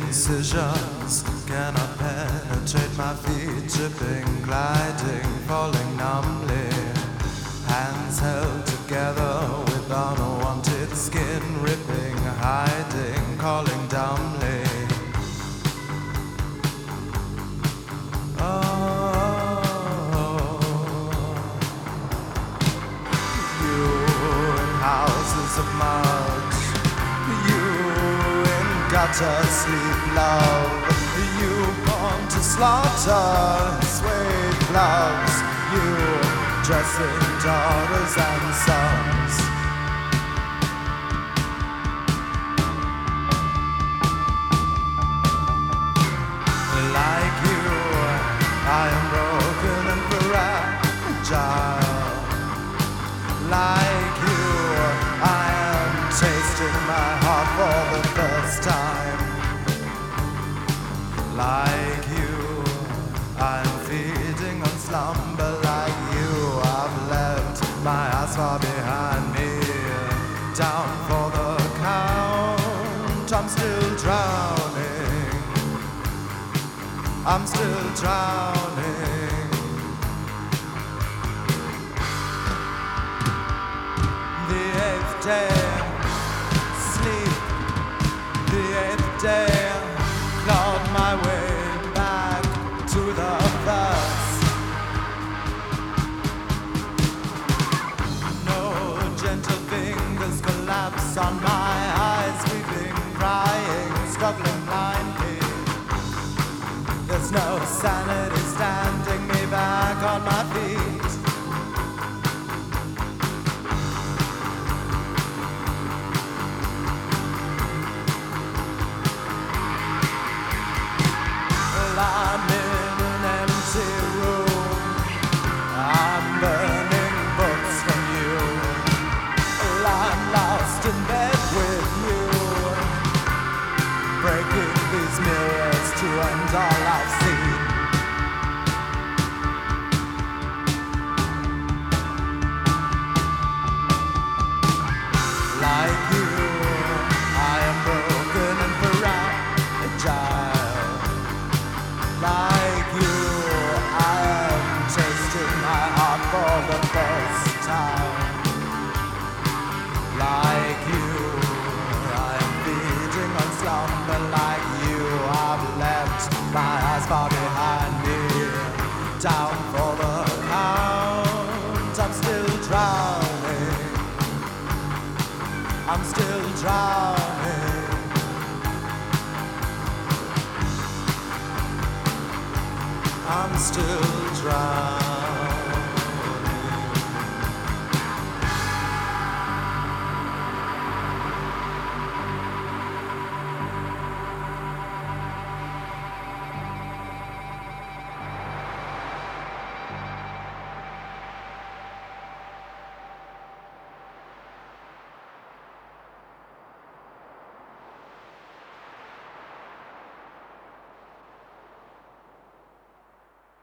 incisions cannot penetrate my feet, dripping, gliding, falling numbly. Hands held together with unwanted skin, ripping, hiding, calling dumbly. You in houses of mud, you in gutter sleep, love. You born to slaughter, suede gloves. You dressing daughters and sons. Like you, I am broken and fragile. Like you, I am tasting my heart for the first time. Like you, I'm feeding on slumber. Like you, I've left my eyes far behind me. Down for the count, I'm still drowning. I'm still drowning. The eighth day, sleep. The eighth day, clawed my way back to the first. No gentle fingers collapse on my eyes, weeping, crying, struggling blindly. There's no sanity standing me back on my feet. Well, I'm in an empty room. I'm burning books from you. Well, I'm lost in bed with you, breaking these mirrors to end all I've seen. Like you, I am broken and fragile. Like you, I am tasting my heart for the first time. Like you, I am feeding on slumber. Like you, I've left my eyes far behind me. Down for the count, I'm still drowning. I'm still drowning. I'm still drowning.